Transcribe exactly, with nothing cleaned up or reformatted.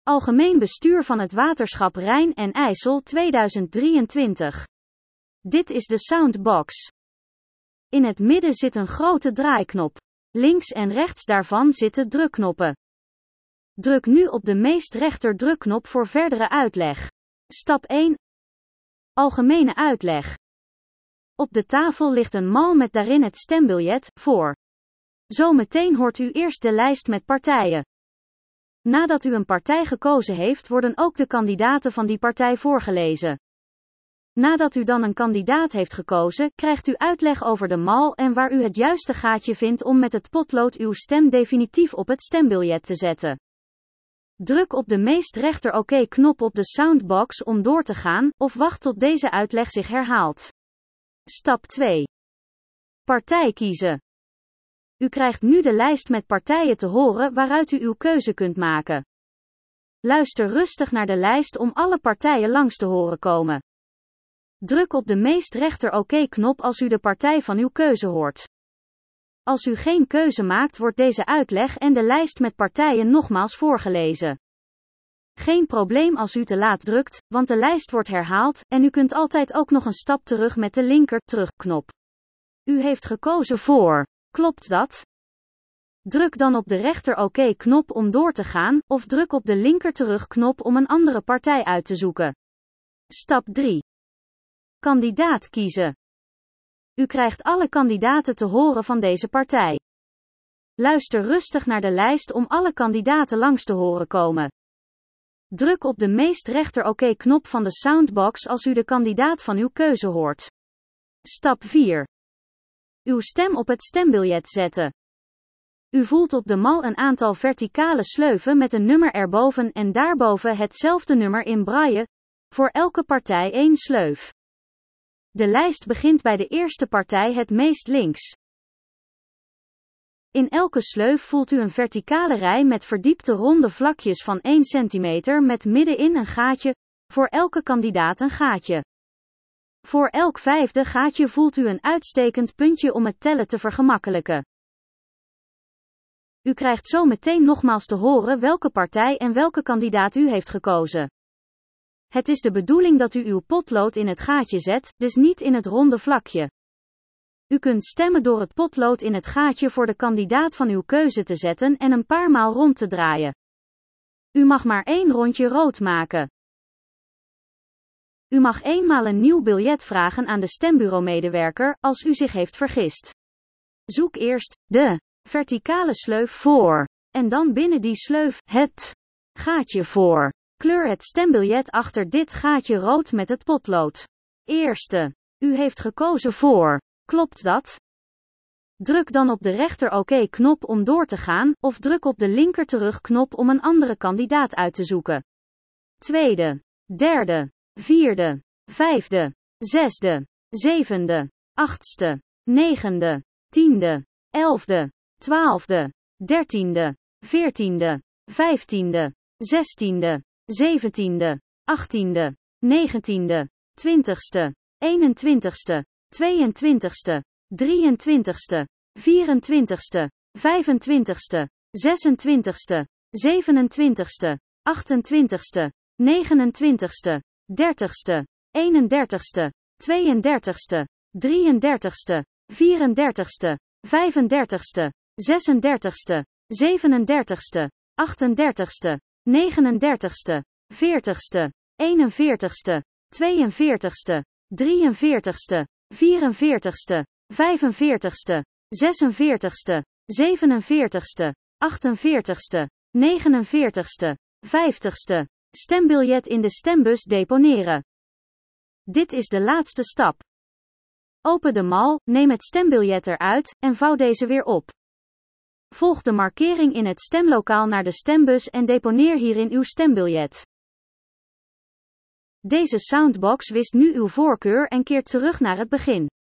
Algemeen bestuur van het Waterschap Rijn en IJssel tweeduizend drieëntwintig. Dit is de Soundbox. In het midden zit een grote draaiknop. Links en rechts daarvan zitten drukknoppen. Druk nu op de meest rechter drukknop voor verdere uitleg. Stap één. Algemene uitleg. Op de tafel ligt een mal met daarin het stembiljet, voor. Zometeen hoort u eerst de lijst met partijen. Nadat u een partij gekozen heeft, worden ook de kandidaten van die partij voorgelezen. Nadat u dan een kandidaat heeft gekozen, krijgt u uitleg over de mal en waar u het juiste gaatje vindt om met het potlood uw stem definitief op het stembiljet te zetten. Druk op de meest rechter oké-knop op de Soundbox om door te gaan, of wacht tot deze uitleg zich herhaalt. Stap twee. Partij kiezen. U krijgt nu de lijst met partijen te horen waaruit u uw keuze kunt maken. Luister rustig naar de lijst om alle partijen langs te horen komen. Druk op de meest rechter oké-knop als u de partij van uw keuze hoort. Als u geen keuze maakt, wordt deze uitleg en de lijst met partijen nogmaals voorgelezen. Geen probleem als u te laat drukt, want de lijst wordt herhaald, en u kunt altijd ook nog een stap terug met de linker terugknop. U heeft gekozen voor. Klopt dat? Druk dan op de rechter oké-knop om door te gaan, of druk op de linker terugknop om een andere partij uit te zoeken. Stap drie. Kandidaat kiezen. U krijgt alle kandidaten te horen van deze partij. Luister rustig naar de lijst om alle kandidaten langs te horen komen. Druk op de meest rechter oké-knop van de Soundbox als u de kandidaat van uw keuze hoort. Stap vier. Uw stem op het stembiljet zetten. U voelt op de mal een aantal verticale sleuven met een nummer erboven en daarboven hetzelfde nummer in braille, voor elke partij één sleuf. De lijst begint bij de eerste partij het meest links. In elke sleuf voelt u een verticale rij met verdiepte ronde vlakjes van één centimeter met middenin een gaatje, voor elke kandidaat een gaatje. Voor elk vijfde gaatje voelt u een uitstekend puntje om het tellen te vergemakkelijken. U krijgt zo meteen nogmaals te horen welke partij en welke kandidaat u heeft gekozen. Het is de bedoeling dat u uw potlood in het gaatje zet, dus niet in het ronde vlakje. U kunt stemmen door het potlood in het gaatje voor de kandidaat van uw keuze te zetten en een paar maal rond te draaien. U mag maar één rondje rood maken. U mag eenmaal een nieuw biljet vragen aan de stembureaumedewerker, als u zich heeft vergist. Zoek eerst de verticale sleuf voor, en dan binnen die sleuf het gaatje voor. Kleur het stembiljet achter dit gaatje rood met het potlood. Eerste. U heeft gekozen voor. Klopt dat? Druk dan op de rechter oké-knop om door te gaan, of druk op de linker terugknop om een andere kandidaat uit te zoeken. Tweede. Derde. Vierde. Vijfde. Zesde. Zevende. Achtste. Negende. Tiende. Elfde. Twaalfde. Dertiende. Veertiende. Vijftiende. Zestiende. Zeventiende. Achttiende. Negentiende. Twintigste. Eenentwintigste. Tweeëntwintigste. Drieëntwintigste. Vierentwintigste. Vijfentwintigste. Zesentwintigste. Zevenentwintigste. Achtentwintigste. Negenentwintigste. Dertigste. Eenendertigste. Tweeëndertigste. Drieëndertigste. Vierendertigste. Vijfendertigste. Zesendertigste. Zevenendertigste. Achtendertigste. Negenendertigste. Veertigste. Eenenveertigste. Tweeënveertigste. Drieënveertigste. Vierenveertigste. Vijfenveertigste. Zesenveertigste. Zevenenveertigste. Achtenveertigste. Negenenveertigste. Vijftigste. Stembiljet in de stembus deponeren. Dit is de laatste stap. Open de mal, neem het stembiljet eruit, en vouw deze weer op. Volg de markering in het stemlokaal naar de stembus en deponeer hierin uw stembiljet. Deze Soundbox wist nu uw voorkeur en keert terug naar het begin.